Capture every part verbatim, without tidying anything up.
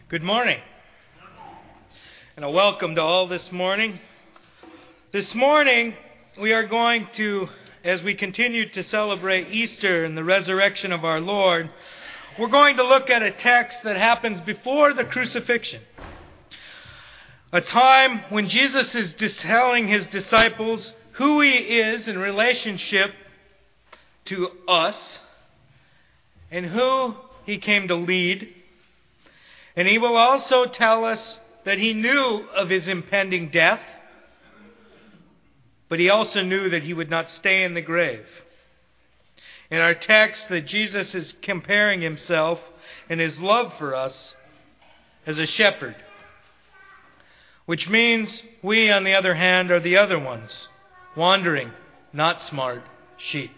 Good morning, and a welcome to all this morning. This morning, we are going to, as we continue to celebrate Easter and the resurrection of our Lord, we're going to look at a text that happens before the crucifixion. A time when Jesus is telling his disciples who he is in relationship to us and who he came to lead. And he will also tell us that he knew of his impending death, but he also knew that he would not stay in the grave. In our text, that Jesus is comparing himself and his love for us as a shepherd, which means we, on the other hand, are the other ones, wandering, not smart sheep.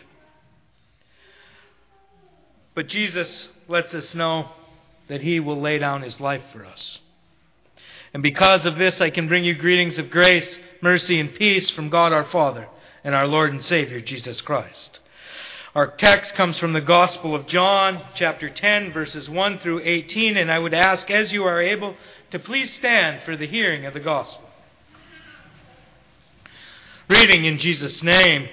But Jesus lets us know that he will lay down his life for us. And because of this, I can bring you greetings of grace, mercy, and peace from God our Father and our Lord and Savior, Jesus Christ. Our text comes from the Gospel of John, chapter ten, verses one through eighteen, and I would ask, as you are able, to please stand for the hearing of the Gospel. Reading in Jesus' name.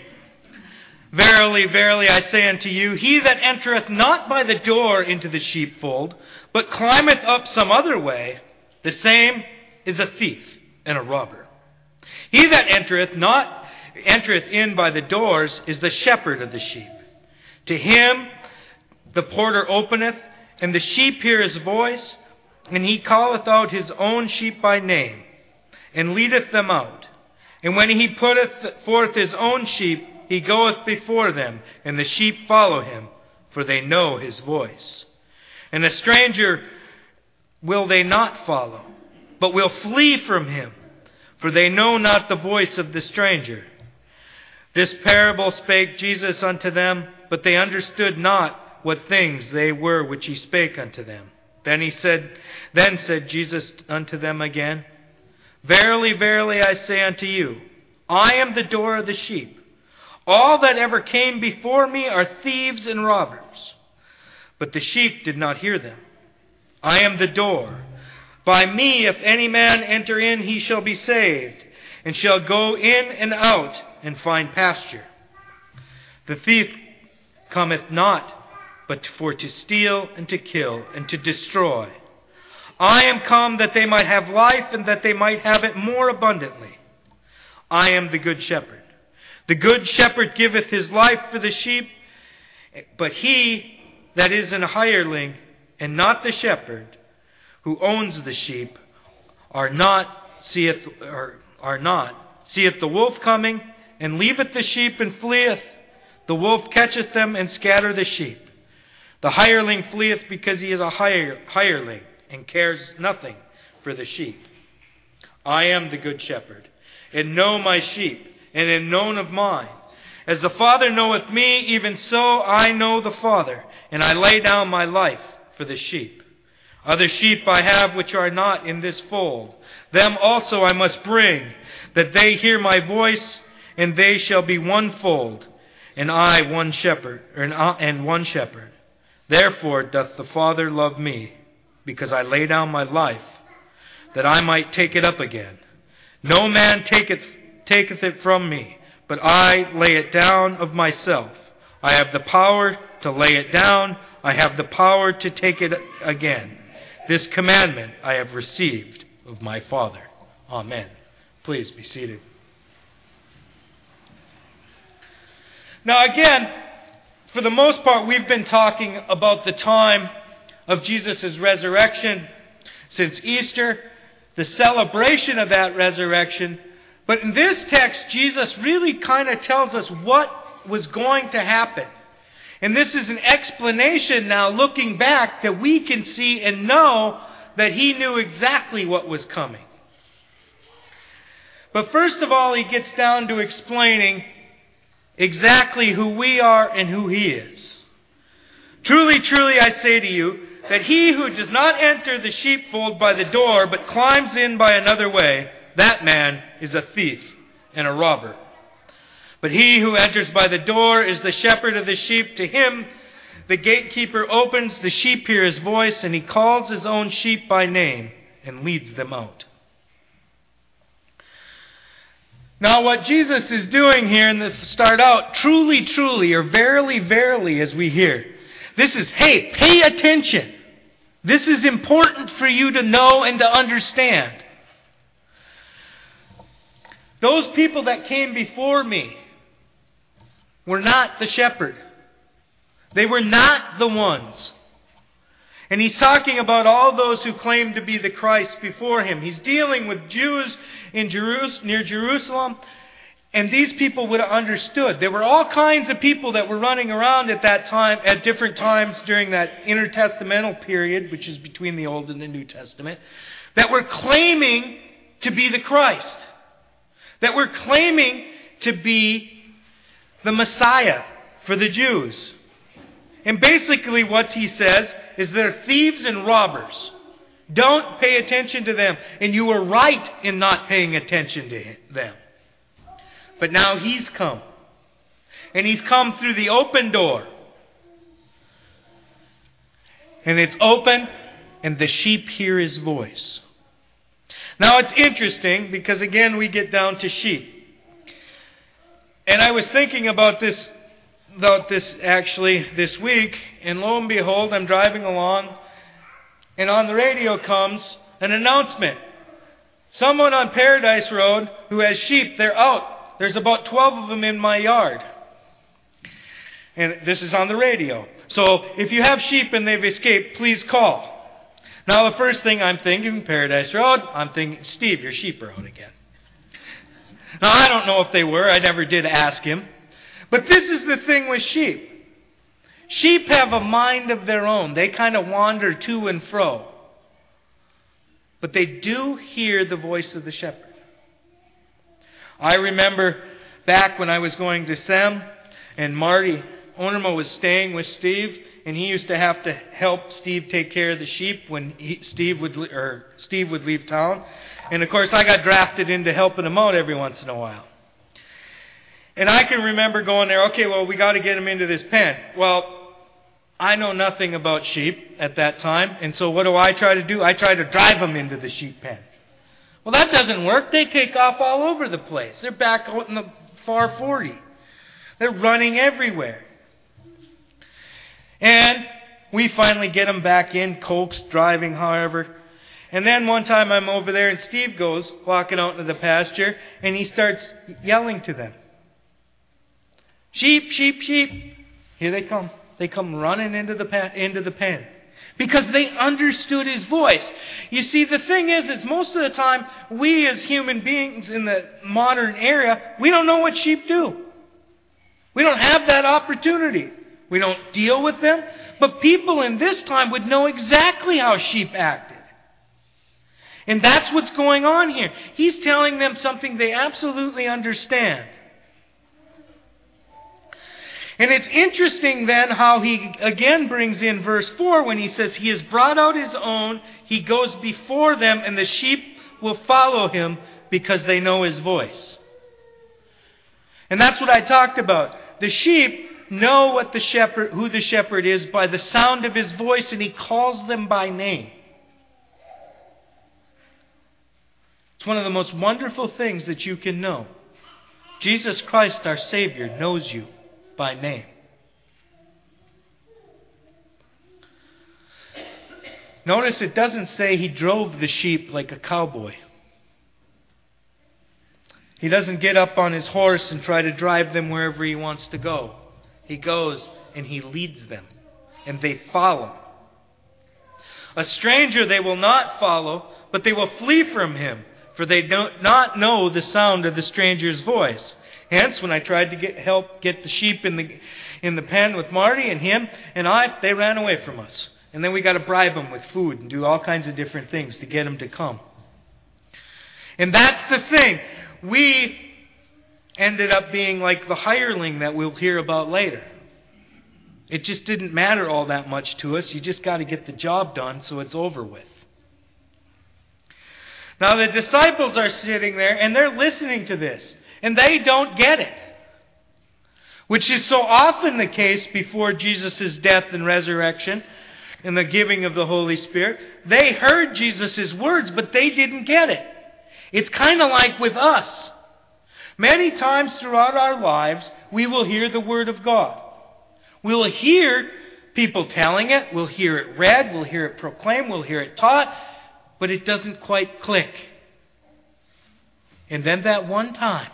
Verily, verily, I say unto you, he that entereth not by the door into the sheepfold, but climbeth up some other way, the same is a thief and a robber. He that entereth not entereth in by the doors is the shepherd of the sheep. To him the porter openeth, and the sheep hear his voice, and he calleth out his own sheep by name, and leadeth them out. And when he putteth forth his own sheep, he goeth before them, and the sheep follow him, for they know his voice. And a stranger will they not follow, but will flee from him, for they know not the voice of the stranger. This parable spake Jesus unto them, but they understood not what things they were which he spake unto them. Then he said, then said Jesus unto them again, Verily, verily, I say unto you, I am the door of the sheep. All that ever came before me are thieves and robbers, but the sheep did not hear them. I am the door. By me, if any man enter in, he shall be saved, and shall go in and out and find pasture. The thief cometh not, but for to steal and to kill and to destroy. I am come that they might have life, and that they might have it more abundantly. I am the good shepherd. The good shepherd giveth his life for the sheep, but he that is an hireling, and not the shepherd, who owns the sheep, are not seeth or are not seeth the wolf coming, and leaveth the sheep and fleeth. The wolf catcheth them and scatter the sheep. The hireling fleeth because he is a hire, hireling, and cares nothing for the sheep. I am the good shepherd, and know my sheep, and am known of mine. As the Father knoweth me, even so I know the Father, and I lay down my life for the sheep. Other sheep I have which are not in this fold. Them also I must bring, that they hear my voice, and they shall be one fold, and I one shepherd, and one shepherd. Therefore doth the Father love me, because I lay down my life, that I might take it up again. No man taketh taketh it from me, but I lay it down of myself. I have the power to lay it down. I have the power to take it again. This commandment I have received of my Father. Amen. Please be seated. Now again, for the most part, we've been talking about the time of Jesus' resurrection since Easter, the celebration of that resurrection. But in this text, Jesus really kind of tells us what was going to happen. And this is an explanation now, looking back, that we can see and know that he knew exactly what was coming. But first of all, he gets down to explaining exactly who we are and who he is. Truly, truly, I say to you, that he who does not enter the sheepfold by the door, but climbs in by another way, that man is a thief and a robber. But he who enters by the door is the shepherd of the sheep. To him The gatekeeper opens, the sheep hear his voice, and he calls his own sheep by name and leads them out. Now what Jesus is doing here in the start out, truly, truly, or verily, verily, as we hear, this is, hey, pay attention. This is important for you to know and to understand. Those people that came before me were not the shepherd. They were not the ones. And he's talking about all those who claim to be the Christ before him. He's dealing with Jews in Jerus- near Jerusalem. And these people would have understood. There were all kinds of people that were running around at that time, at different times during that intertestamental period, which is between the Old and the New Testament, that were claiming to be the Christ. That were claiming to be the Messiah for the Jews. And basically what he says is they're thieves and robbers. Don't pay attention to them. And you were right in not paying attention to them. But now he's come. And he's come through the open door. And it's open, and the sheep hear his voice. Now it's interesting, because again we get down to sheep. And I was thinking about this about this actually this week, and lo and behold, I'm driving along, and on the radio comes an announcement. Someone on Paradise Road who has sheep, they're out. There's about twelve of them in my yard. And this is on the radio. So if you have sheep and they've escaped, please call. Now the first thing I'm thinking, Paradise Road, I'm thinking, Steve, your sheep are out again. Now I don't know if they were. I never did ask him. But this is the thing with sheep. Sheep have a mind of their own. They kind of wander to and fro. But they do hear the voice of the shepherd. I remember back when I was going to Sem, and Marty Onermo was staying with Steve, and he used to have to help Steve take care of the sheep when he, Steve would or Steve would leave town. And of course, I got drafted into helping him out every once in a while. And I can remember going there, okay, well, we got to get him into this pen. Well, I know nothing about sheep at that time, and so what do I try to do? I try to drive them into the sheep pen. Well, that doesn't work. They take off all over the place. They're back out in the far forty. They're running everywhere. And we finally get them back in, coaxed, driving, however. And then one time I'm over there, and Steve goes walking out into the pasture, and he starts yelling to them. Sheep, sheep, sheep. Here they come. They come running into the pen, into the pen. Because they understood his voice. You see, the thing is, is most of the time, we as human beings in the modern era, we don't know what sheep do. We don't have that opportunity. We don't deal with them. But people in this time would know exactly how sheep acted. And that's what's going on here. He's telling them something they absolutely understand. And it's interesting then how he again brings in verse four when he says, He has brought out His own, He goes before them, and the sheep will follow Him because they know His voice. And that's what I talked about. The sheep know what the shepherd, who the shepherd is by the sound of His voice, and He calls them by name. It's one of the most wonderful things that you can know. Jesus Christ, our Savior, knows you by name. Notice it doesn't say He drove the sheep like a cowboy. He doesn't get up on his horse and try to drive them wherever He wants to go. He goes and He leads them, and they follow. A stranger they will not follow, but they will flee from him, for they do not know the sound of the stranger's voice. Hence, when I tried to get help get the sheep in the in the pen with Marty and him and I, they ran away from us. And then we got to bribe them with food and do all kinds of different things to get them to come. And that's the thing. We ended up being like the hireling that we'll hear about later. It just didn't matter all that much to us. You just got to get the job done so it's over with. Now the disciples are sitting there and they're listening to this. And they don't get it. which is so often the case before Jesus' death and resurrection and the giving of the Holy Spirit. They heard Jesus' words, but they didn't get it. It's kind of like with us. Many times throughout our lives, we will hear the Word of God. We will hear people telling it, we'll hear it read, we'll hear it proclaimed, we'll hear it taught, but it doesn't quite click. And then that one time,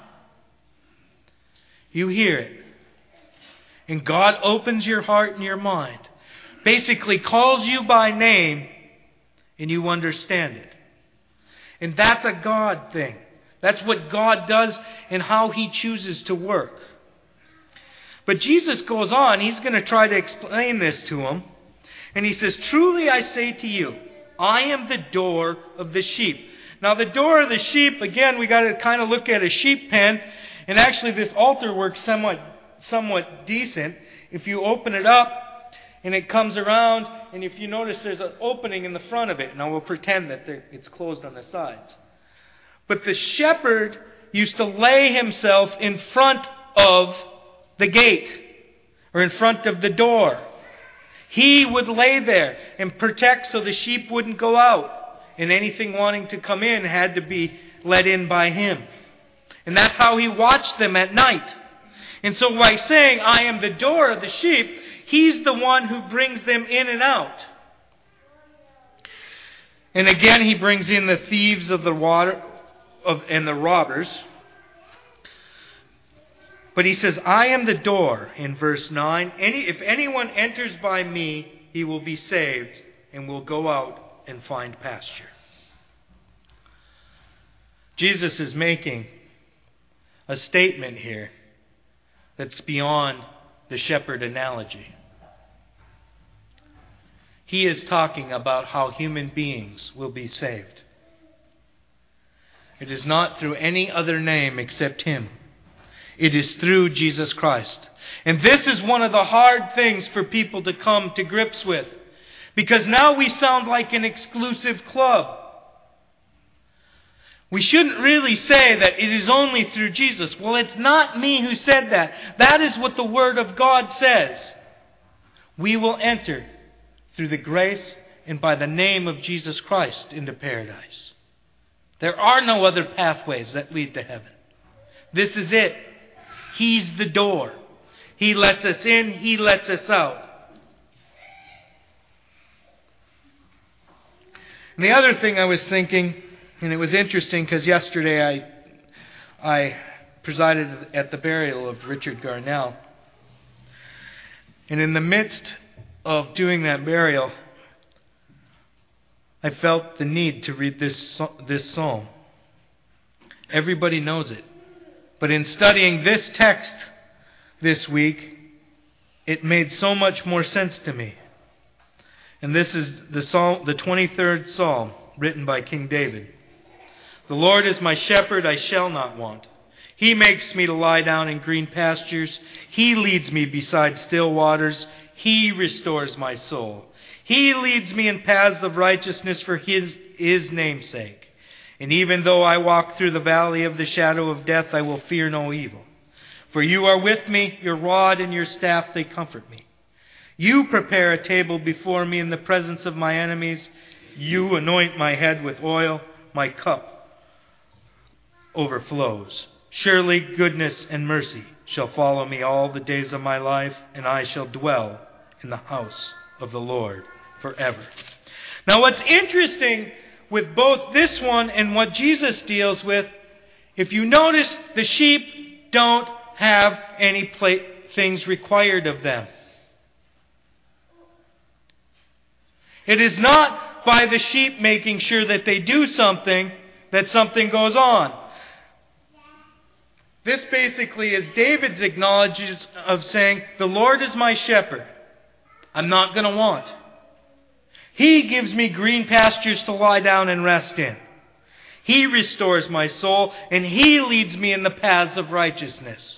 you hear it. And God opens your heart and your mind. Basically calls you by name, and you understand it. And that's a God thing. That's what God does and how He chooses to work. But Jesus goes on. He's going to try to explain this to him. And he says, "Truly I say to you, I am the door of the sheep." Now the door of the sheep, again, we got to kind of look at a sheep pen. And actually this altar works somewhat, somewhat decent. If you open it up and it comes around, and if you notice there's an opening in the front of it. Now we'll pretend that it's closed on the sides. But the shepherd used to lay himself in front of the gate, or in front of the door. He would lay there and protect so the sheep wouldn't go out. And anything wanting to come in had to be let in by him. And that's how he watched them at night. And so by saying, "I am the door of the sheep," he's the one who brings them in and out. And again, he brings in the thieves of the water of, and the robbers. But he says, "I am the door," in verse nine. Any, if anyone enters by me, he will be saved and will go out and find pasture. Jesus is making a statement here that's beyond the shepherd analogy. He is talking about how human beings will be saved. It is not through any other name except Him. It is through Jesus Christ. And this is one of the hard things for people to come to grips with. Because now we sound like an exclusive club. We shouldn't really say that it is only through Jesus. Well, it's not me who said that. That is what the Word of God says. We will enter through the grace and by the name of Jesus Christ into paradise. There are no other pathways that lead to heaven. This is it. He's the door. He lets us in. He lets us out. And the other thing I was thinking, and it was interesting because yesterday I, I presided at the burial of Richard Garnell. And in the midst of doing that burial, I felt the need to read this, this psalm. Everybody knows it. But in studying this text this week, it made so much more sense to me. And this is the psalm, the twenty-third Psalm, written by King David. "The Lord is my shepherd, I shall not want. He makes me to lie down in green pastures. He leads me beside still waters. He restores my soul. He leads me in paths of righteousness for His, his name's sake. And even though I walk through the valley of the shadow of death, I will fear no evil. For you are with me, your rod and your staff, they comfort me. You prepare a table before me in the presence of my enemies. You anoint my head with oil, my cup overflows. Surely goodness and mercy shall follow me all the days of my life, and I shall dwell in the house of the Lord forever." Now what's interesting with both this one and what Jesus deals with, if you notice, the sheep don't have any pla- things required of them. It is not by the sheep making sure that they do something that something goes on. This basically is David's acknowledgement of saying, "The Lord is my shepherd. I'm not going to want. He gives me green pastures to lie down and rest in. He restores my soul, and He leads me in the paths of righteousness."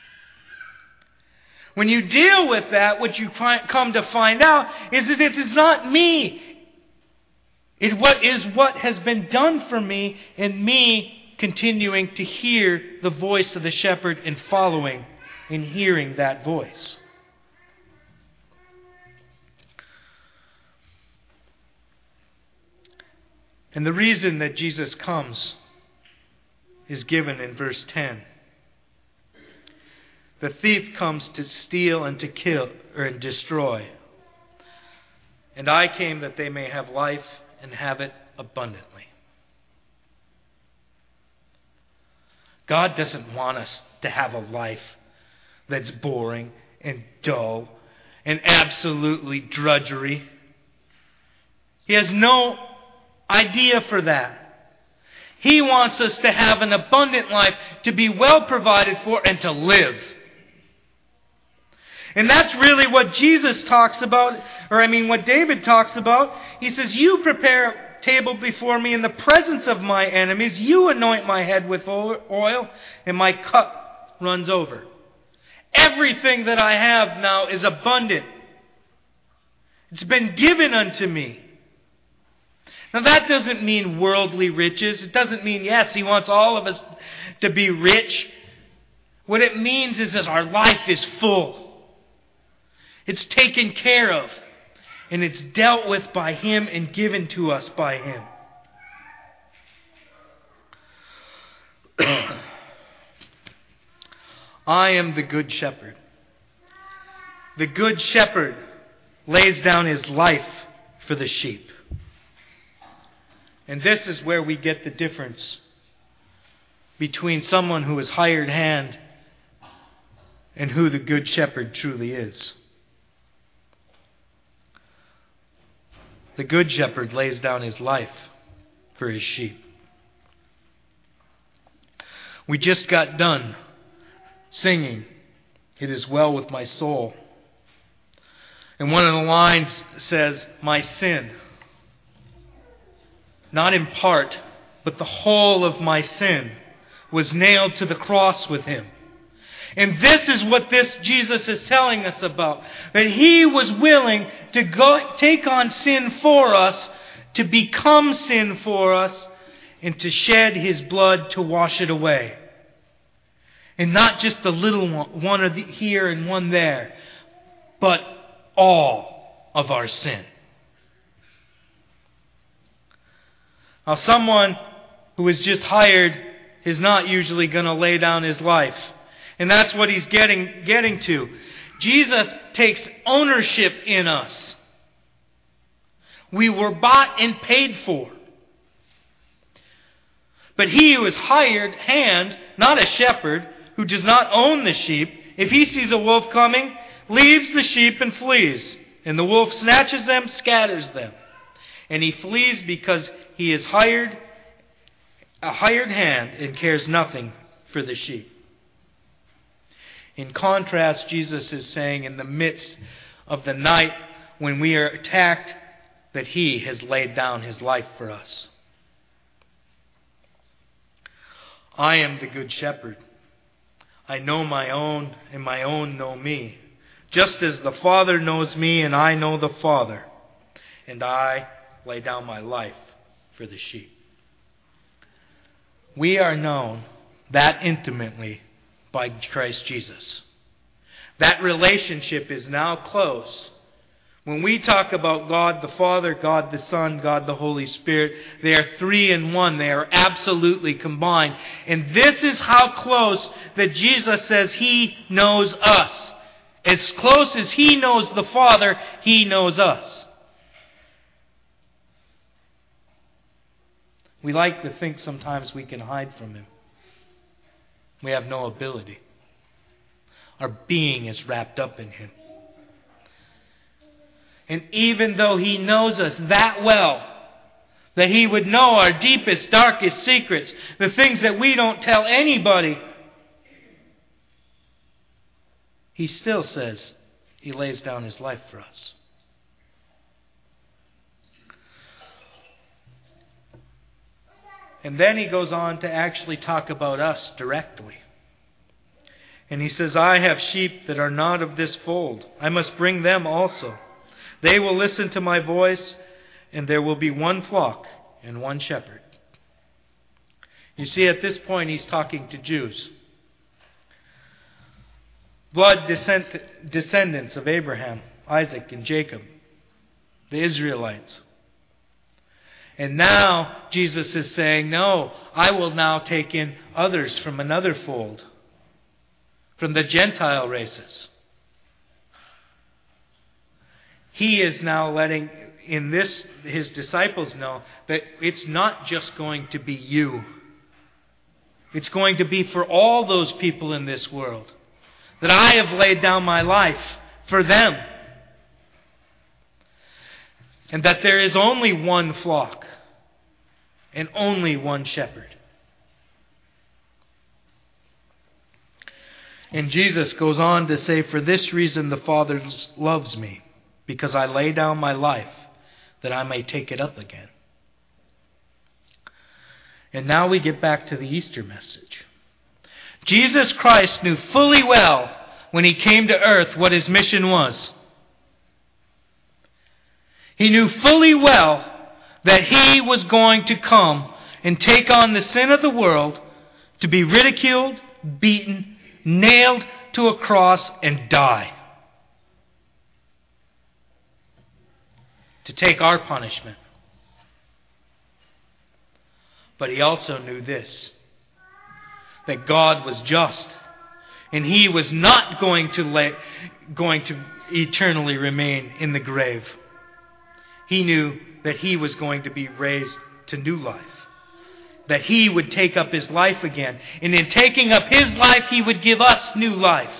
When you deal with that, what you find, come to find out is that it is not me. It what is what has been done for me, and me continuing to hear the voice of the shepherd and following in hearing that voice. And the reason that Jesus comes is given in verse ten. The thief comes to steal and to kill or destroy. And I came that they may have life and have it abundantly. God doesn't want us to have a life that's boring and dull and absolutely drudgery. He has no idea for that. He wants us to have an abundant life, to be well provided for, and to live. And that's really what Jesus talks about, or I mean what David talks about. He says, you prepare a table before me in the presence of my enemies. You anoint my head with oil, and my cup runs over. Everything that I have now is abundant. It's been given unto me. Now that doesn't mean worldly riches. It doesn't mean, yes, He wants all of us to be rich. What it means is that our life is full. It's taken care of. And it's dealt with by Him and given to us by Him. I am the good shepherd. The good shepherd lays down his life for the sheep. And this is where we get the difference between someone who is hired hand and who the good shepherd truly is. The good shepherd lays down his life for his sheep. We just got done singing, "It is well with my soul." And one of the lines says, my sin, not in part, but the whole of my sin, was nailed to the cross with Him. And this is what this Jesus is telling us about. That He was willing to go take on sin for us, to become sin for us, and to shed His blood to wash it away. And not just a little one, one or the, here and one there, but all of our sin. Now, someone who is just hired is not usually going to lay down his life. And that's what He's getting, getting to. Jesus takes ownership in us. We were bought and paid for. But He who is hired hand, not a shepherd, who does not own the sheep, if he sees a wolf coming, leaves the sheep and flees. And the wolf snatches them, scatters them. And he flees because he is hired, a hired hand, and cares nothing for the sheep. In contrast, Jesus is saying in the midst of the night when we are attacked, that He has laid down His life for us. I am the good shepherd. I know my own, and my own know me. Just as the Father knows me, and I know the Father. And I lay down my life for the sheep. We are known that intimately by Christ Jesus. That relationship is now close. When we talk about God the Father, God the Son, God the Holy Spirit, they are three in one. They are absolutely combined. And this is how close that Jesus says He knows us. As close as He knows the Father, He knows us. We like to think sometimes we can hide from Him. We have no ability. Our being is wrapped up in Him. And even though He knows us that well, that He would know our deepest, darkest secrets, the things that we don't tell anybody, He still says He lays down His life for us. And then He goes on to actually talk about us directly. And He says, I have sheep that are not of this fold. I must bring them also. They will listen to my voice, and there will be one flock and one shepherd. You see, at this point, He's talking to Jews. blood descent, descendants of Abraham, Isaac, and Jacob, the Israelites. And now Jesus is saying, no, I will now take in others from another fold, from the Gentile races. He is now letting in this his disciples know that it's not just going to be you. It's going to be for all those people in this world. That I have laid down my life for them. And that there is only one flock and only one shepherd. And Jesus goes on to say, for this reason the Father loves me, because I lay down my life that I may take it up again. And now we get back to the Easter message. Jesus Christ knew fully well when He came to earth what His mission was. He knew fully well that He was going to come and take on the sin of the world, to be ridiculed, beaten, nailed to a cross, and die. To take our punishment. But He also knew this, that God was just, and He was not going to let, going to eternally remain in the grave. He knew that He was going to be raised to new life. That He would take up His life again. And in taking up His life, He would give us new life.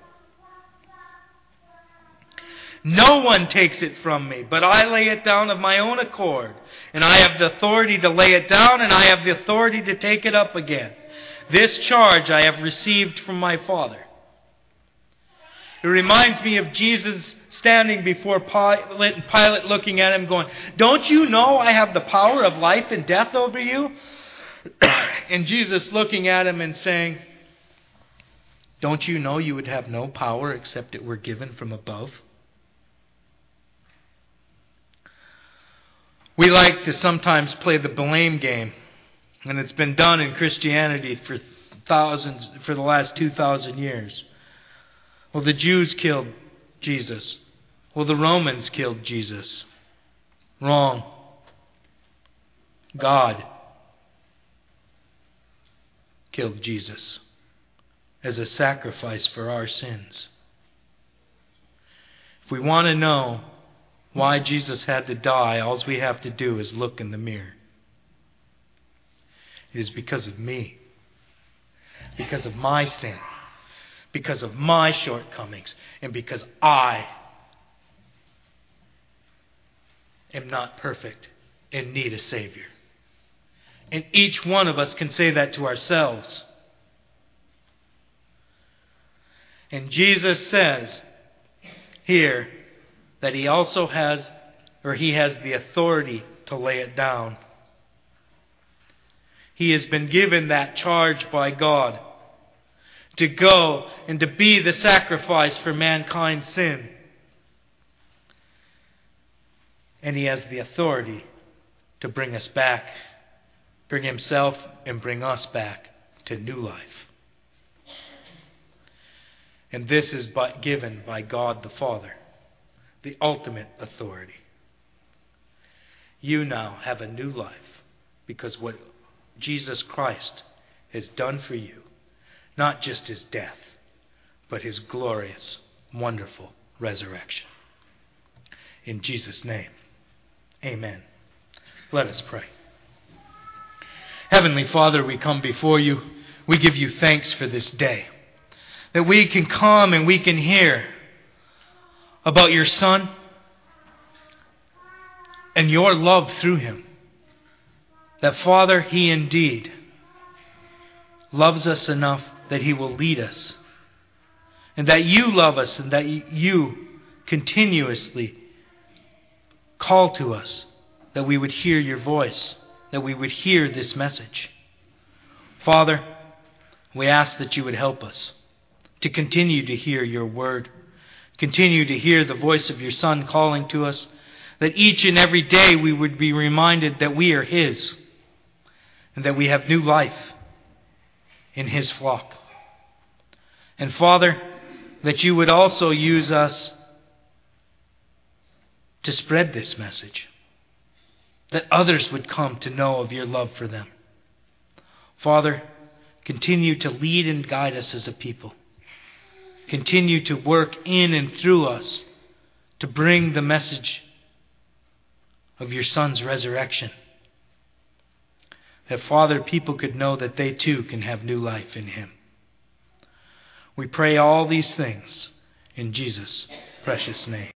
No one takes it from me, but I lay it down of my own accord. And I have the authority to lay it down, and I have the authority to take it up again. This charge I have received from my Father. It reminds me of Jesus standing before Pilate, and Pilate looking at Him going, don't you know I have the power of life and death over you? And Jesus looking at him and saying, don't you know you would have no power except it were given from above? We like to sometimes play the blame game, and it's been done in Christianity for thousands, for the last two thousand years. Well, the Jews killed Jesus. Well, the Romans killed Jesus. Wrong. God killed Jesus as a sacrifice for our sins. If we want to know why Jesus had to die, all we have to do is look in the mirror. It is because of me. Because of my sin. Because of my shortcomings. And because I am not perfect and need a Savior. And each one of us can say that to ourselves. And Jesus says here that He also has, or He has the authority to lay it down. He has been given that charge by God to go and to be the sacrifice for mankind's sin. And He has the authority to bring us back, bring Himself and bring us back to new life. And this is but given by God the Father, the ultimate authority. You now have a new life because what Jesus Christ has done for you, not just His death, but His glorious, wonderful resurrection. In Jesus' name, amen. Let us pray. Heavenly Father, we come before You. We give You thanks for this day. That we can come and we can hear about Your Son and Your love through Him. That, Father, He indeed loves us enough that He will lead us. And that You love us and that You continuously call to us that we would hear Your voice, that we would hear this message. Father, we ask that You would help us to continue to hear Your word, continue to hear the voice of Your Son calling to us, that each and every day we would be reminded that we are His and that we have new life in His flock. And Father, that you would also use us to spread this message, that others would come to know of your love for them. Father, continue to lead and guide us as a people. Continue to work in and through us to bring the message of your Son's resurrection. That, Father, people could know that they too can have new life in Him. We pray all these things in Jesus' precious name.